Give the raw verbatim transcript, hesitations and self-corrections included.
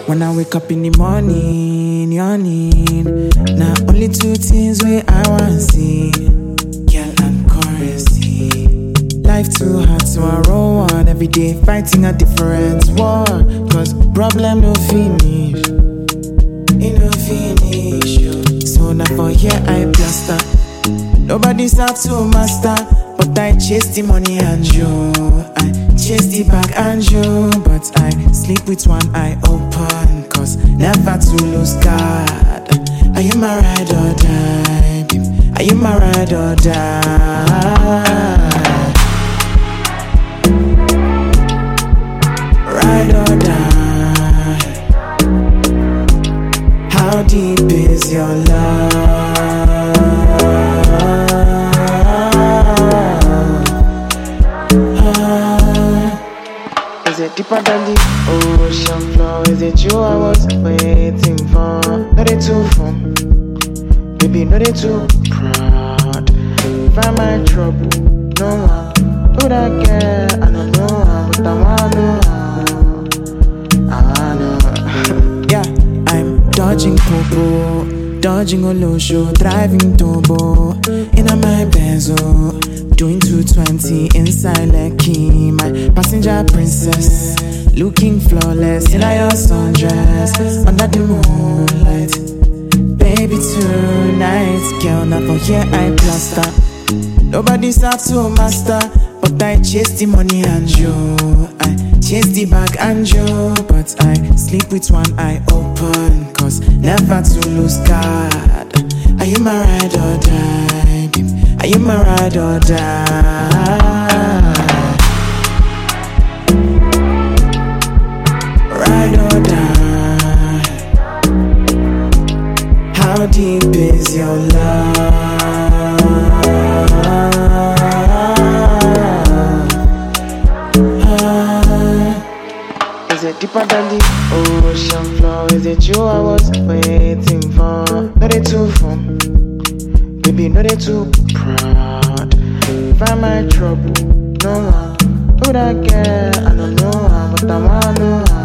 When I wake up in the morning, yawning. Now only two things where I want see, girl and currency. Life too hard, so I roll on every day, fighting a different war. Cause problem no finish, it no finish. Yo. So now for here I plaster. Nobody's out to master, but I chase the money and you. I chase the bag and you, but I sleep with one eye open. Cause never to lose God. Are you my ride or die? Babe? Are you my ride or die? Ride or die. How deep is your love? Is it deeper than the ocean floor? Is it you I was waiting for? Not it too fun, baby, not it too proud. Find my trouble, no one do that care. I don't know how, but I wanna know. I wanna. Yeah, I'm dodging popo, dodging Olosho, driving turbo in a my benzo. Doing two twenty inside Lekki, my passenger princess, looking flawless in your sundress under the moonlight. Baby tonight, girl, now for here I plaster. Nobody's out to master, but I chase the money and you. I chase the bag and you, but I sleep with one eye open. Cause never to lose God. Are you my ride or die, babe? Are you my ride or die? Ride or die. How deep is your love? Is it deeper than the ocean floor? Is it you I was waiting for? Not it too fun, baby, not it too proud. Find my trouble, no one do that care. I don't know how, but I wanna know how.